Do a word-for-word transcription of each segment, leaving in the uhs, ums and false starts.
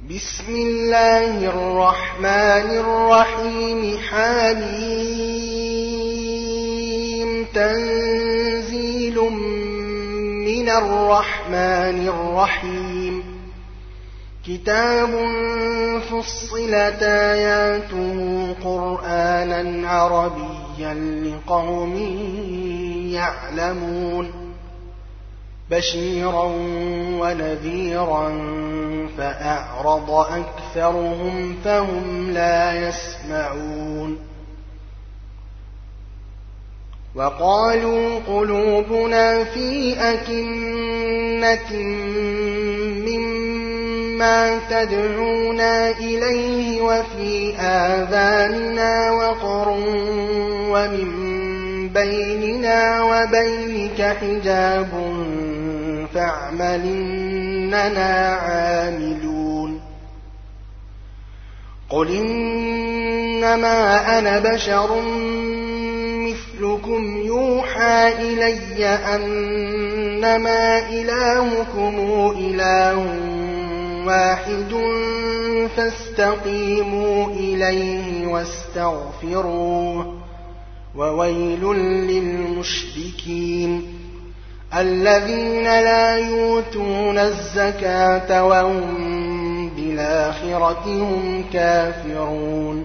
بسم الله الرحمن الرحيم. حميم. تنزيل من الرحمن الرحيم. كتاب فصلت آياته قرآنا عربيا لقوم يعلمون بشيرا ونذيرا فأعرض أكثرهم فهم لا يسمعون. وقالوا قلوبنا في أكنة مما تدعونا إليه وفي آذاننا وقر ومن بيننا وبينك حجاب فاعمل إننا عاملون. قل إنما أنا بشر مثلكم يوحى إلي أنما إلهكم إله واحد فاستقيموا إليه واستغفروه وويل للمشركين الذين لا يؤتون الزكاة وهم بالآخرة هم كافرون.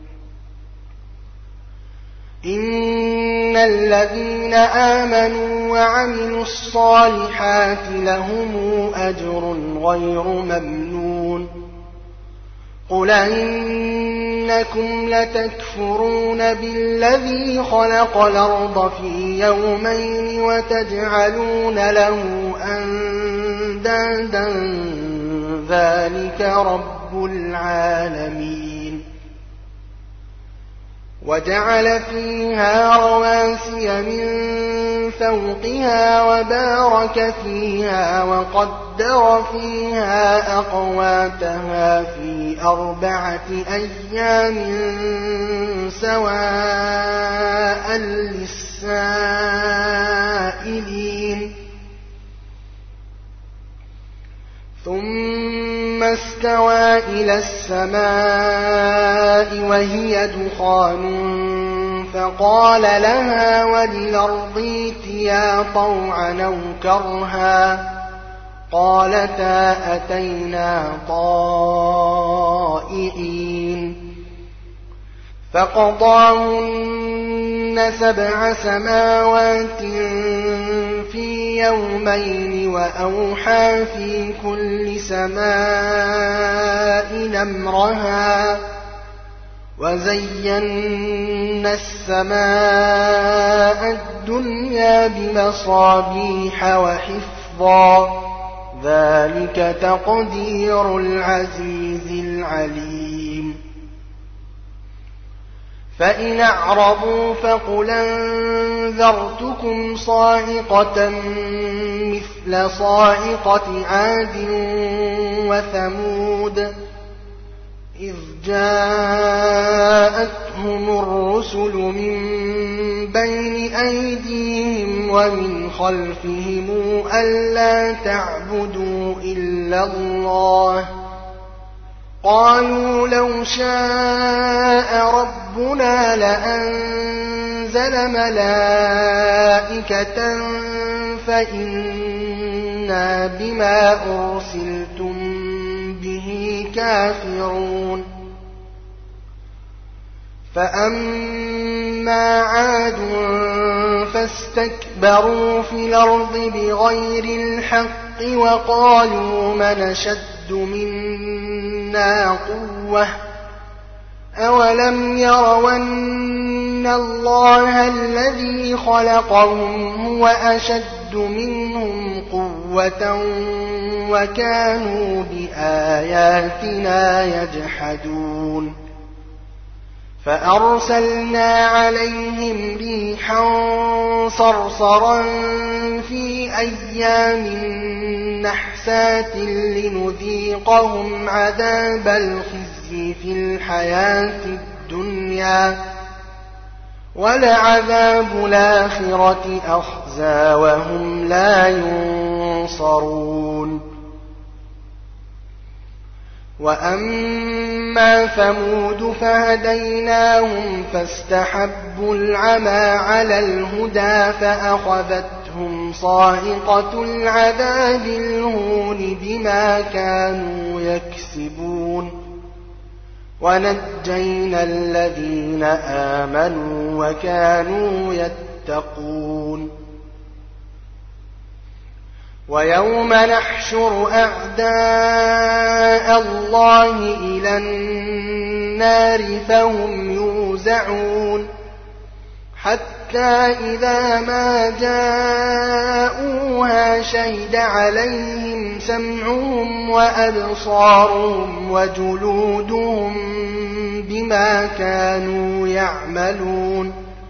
إن الذين آمنوا وعملوا الصالحات لهم أجر غير ممنون. قل إنكم لتكفرون بالذي خلق الأرض في يومين وتجعلون له أندادا ذلك رب العالمين. وجعل فيها رواسي من فوقها وبارك فيها وقدر فيها أقواتها في أربعة أيام سواء للسائلين. ثم استوى إلى السماء وهي دخان فقال لها وللأرض ائتيا طوعا أو كرها قالتا أتينا طائعين. فقضاهن سبع سماوات في يومين وأوحى في كل سماء أمرها وزينا السماء الدنيا بمصابيح وحفظا ذلك تقدير العزيز العليم. فإن أعرضوا فقل أنذرتكم صاعقة مثل صاعقة عاد وثمود إذ جاءتهم الرسل من بين أيديهم ومن خلفهم ألا تعبدوا إلا الله قالوا لو شاء ربنا لأنزل ملائكة فإنا بما أرسلتم به كافرون. فأما عاد فاستكبروا في الأرض بغير الحق وقالوا من أشد منا قوة أولم يروا أن الله الذي خلقهم هو أشد منهم قوة وكانوا بآياتنا يجحدون. فأرسلنا عليهم ريحا صرصرا في أيام نحسات لنذيقهم عذاب الخزي في الحياة الدنيا ولعذاب الآخرة أخزى وهم لا ينصرون. وأما ثمود فهديناهم فاستحبوا العمى على الهدى فأخذتهم صاعقة العذاب الهون بما كانوا يكسبون ونجينا الذين آمنوا وكانوا يتقون ويوم نحشر أعداء الله إلى النار فهم يوزعون حتى إذا ما جاءوها شهد عليهم سمعهم وأبصارهم وجلودهم بما كانوا يعملون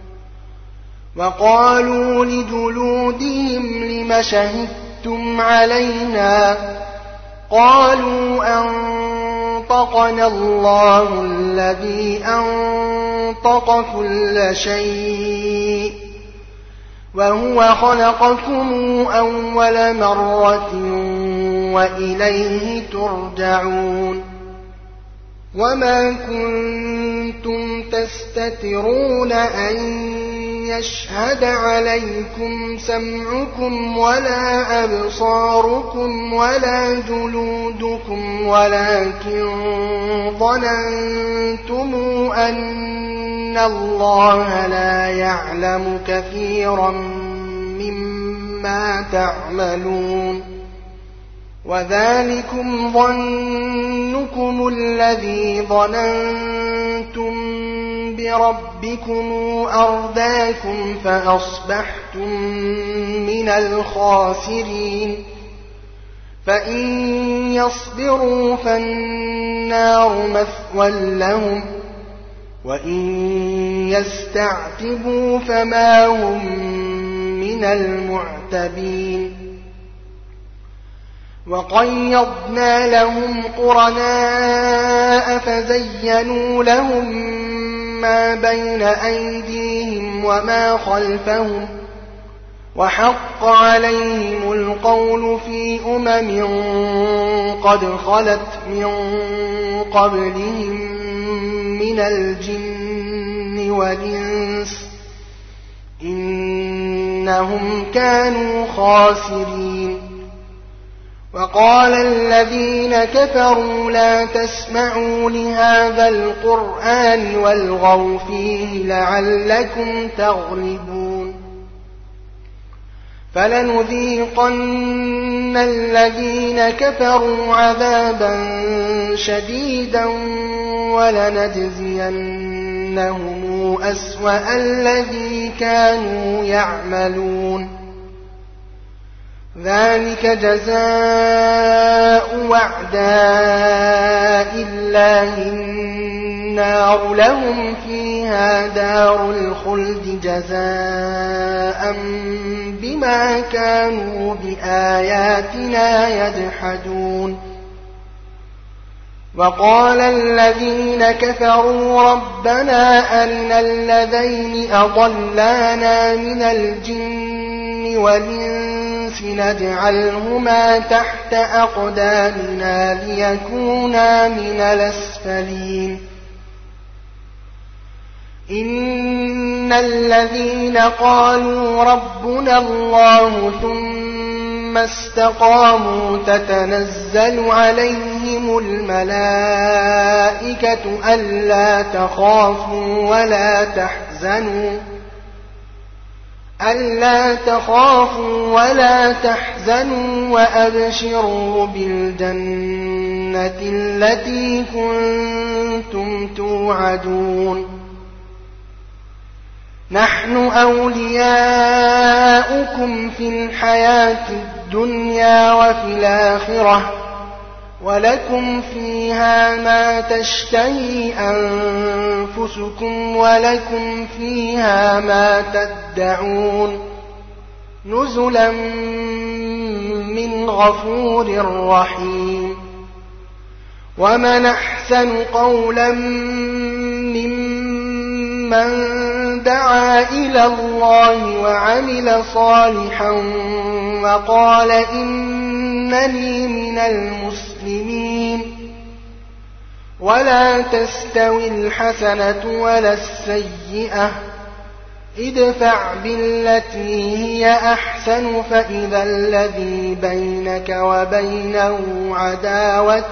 وقالوا لجلودهم لم شهدتم علينا قالوا أنطقنا الله الذي أنطق كل شيء وهو خلقكم أول مرة وإليه ترجعون وما كنتم تستترون أن يشهد عليكم سمعكم ولا أبصاركم ولا جلودكم ولكن ظننتم أن الله لا يعلم كثيرا مما تعملون وذلكم ظنكم الذي ظننتم بربكم أرداكم فأصبحتم من الخاسرين فإن يصبروا فالنار مثوى لهم وإن يستعتبوا فما هم من المعتبين وقيضنا لهم قرناء فزينوا لهم ما بين أيديهم وما خلفهم وحق عليهم القول في أمم قد خلت من قبلهم من الجن والإنس إنهم كانوا خاسرين وقال الذين كفروا لا تسمعوا لهذا القرآن والغوا فيه لعلكم تغلبون فلنذيقن الذين كفروا عذابا شديدا ولنجزينهم أسوأ الذي كانوا يعملون ذلك جزاء أعداء الله النار لهم فيها دار الخلد جزاء بما كانوا بآياتنا يجحدون وقال الذين كفروا ربنا أرنا الذين أضلانا من الجن والإنس نجعلهما تحت أقدامنا ليكونا من الأسفلين إن الذين قالوا ربنا الله ثم استقاموا تتنزل عليهم الملائكة ألا تخافوا ولا تحزنوا ألا تخافوا ولا تحزنوا وأبشروا بالجنة التي كنتم توعدون نحن أولياؤكم في الحياة الدنيا وفي الآخرة ولكم فيها ما تشتهي أنفسكم ولكم فيها ما تدعون نزلا من غفور رحيم ومن أحسن قولا ممن دعا إلى الله وعمل صالحا وقال إنني من المسلمين ولا تستوي الحسنة ولا السيئة ادفع بالتي هي أحسن فإذا الذي بينك وبينه عداوة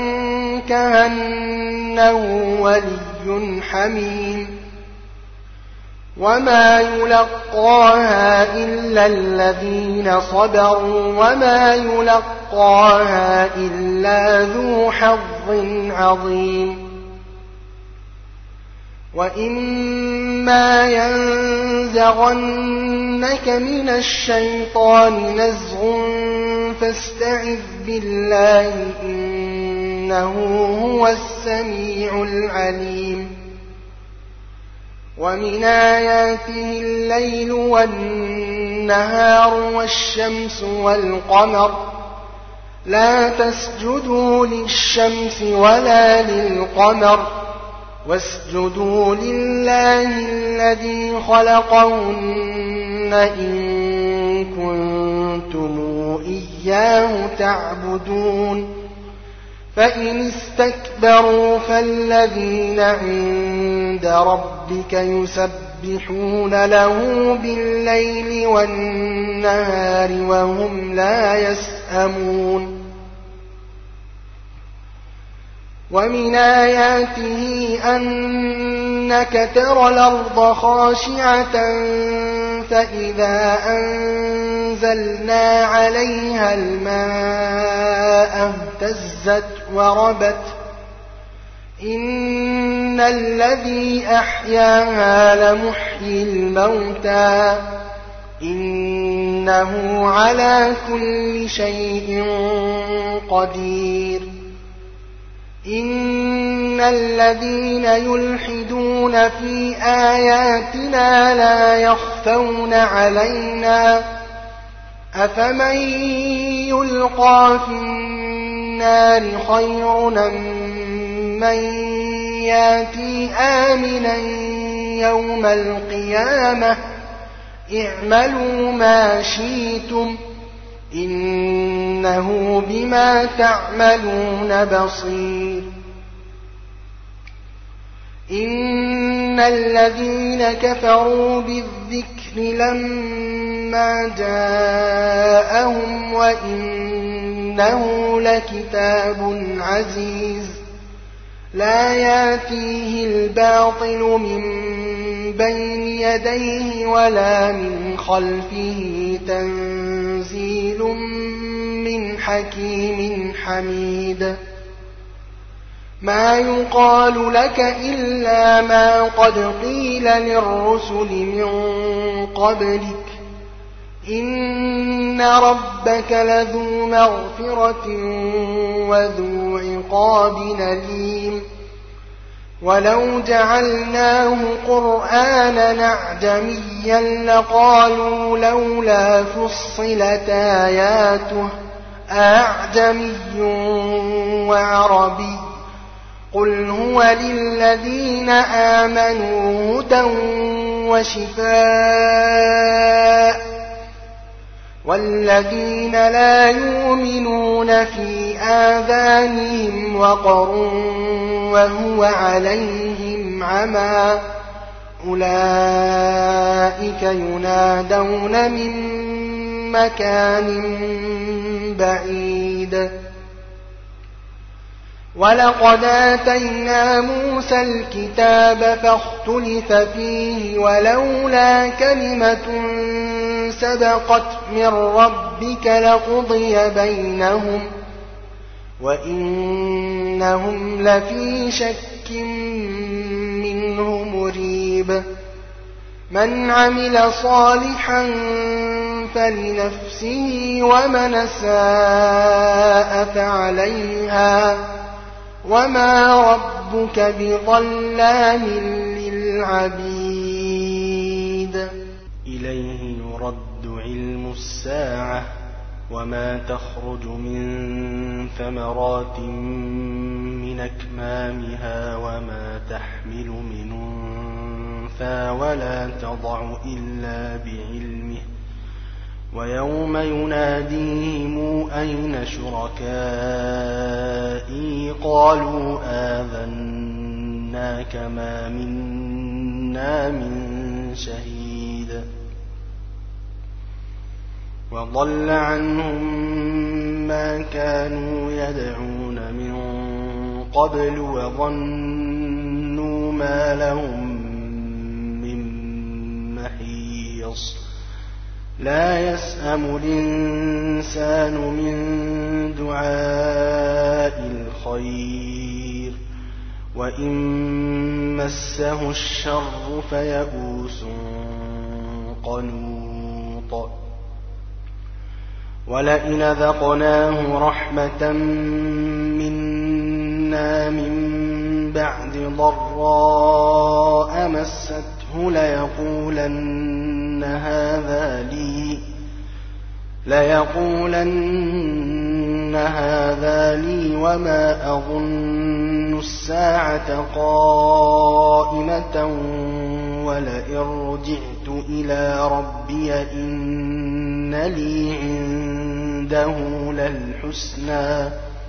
كأنه ولي حميم وما يلقاها إلا الذين صبروا وما يلقاها إلا ذو حظ عظيم وإما ينزغنك من الشيطان نزغ فاستعذ بالله إنه هو السميع العليم ومن آياته الليل والنهار والشمس والقمر لا تسجدوا للشمس ولا للقمر واسجدوا لله الذي خلقهن إن كنتم إياه تعبدون فإن استكبروا فالذين عند ربك يسبحون له بالليل والنهار وهم لا يسأمون ومن آياته أنك ترى الأرض خاشعة فإذا أنزلنا عليها الماء اهتزت وربت إن الذي أحياها لمحيي الموتى إنه على كل شيء قدير إن الذين يلحدون في آياتنا لا يخفون علينا أفمن يلقى في النار خير من ياتي آمنا يوم القيامة اعملوا ما شئتم إنه بما تعملون بصير إن الذين كفروا بالذكر لما جاءهم وإنه لكتاب عزيز لا ياتيه الباطل من بين يديه ولا من خلفه تنزيل من حكيم حميد ما يقال لك إلا ما قد قيل للرسل من قبلك إن ربك لذو مغفرة وذو عقاب أليم ولو جعلناه قرآنا أعجميا لقالوا لولا فصلت آياته أعجمي وعربي قل هو للذين آمنوا هدى وشفاء والذين لا يؤمنون في آذانهم وقر وهو عليهم عمى أولئك ينادون من مكان بعيد ولقد آتينا موسى الكتاب فاختلف فيه ولولا كلمة سبقت من ربك لقضي بينهم وإنهم لفي شك منه مريب من عمل صالحا فلنفسه ومن أساء فعليها وما ربك بظلام للعبيد إليه يرد علم الساعة وما تخرج من ثمرات من أكمامها وما تحمل من أنثى ولا تضع إلا بعلمه ويوم يناديهم أين شركائي قالوا آذناك ما منا من شهيد وضل عنهم ما كانوا يدعون من قبل وظنوا ما لهم من محيص لا يسأم الإنسان من دعاء الخير وإن مسه الشر فيئوس قنوط ولئن ذقناه رحمة منا من بعد ضراء مسته ليقولن هذا لي ليقولن هذا لي وما أظن الساعة قائمة ولئن رجعت إلى ربي إن لي عنده للحسنى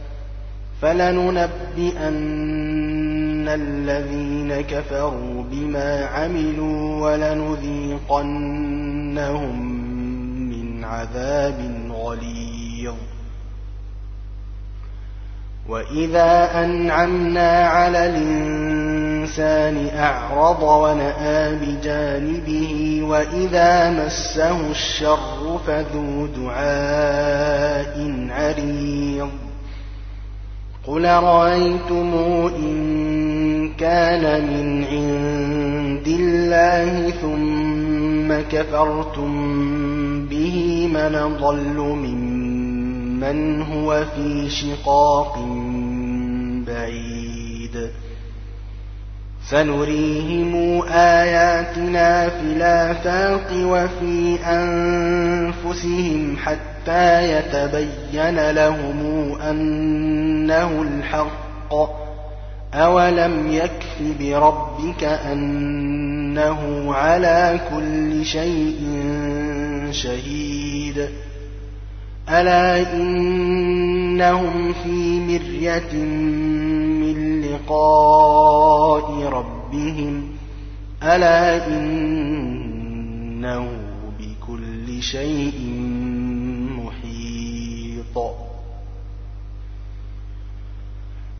فلننبئن الذين كفروا بما عملوا ولنذيقنهم من عذاب غليظ وإذا أنعمنا على الإنسان أعرض ونأى بجانبه وإذا مسه الشر فذو دعاء عريض قل رأيتم إن كان من عند الله ثم كفرتم به من ضل ممن هو في شقاق بعيد سنريهم آياتنا في الآفاق وفي أنفسهم حتى يتبين لهم أنه الحق أولم يكف بربك أنه على كل شيء شهيد ألا إنهم في مرية من لقاء ربهم ألا إنه بكل شيء محيط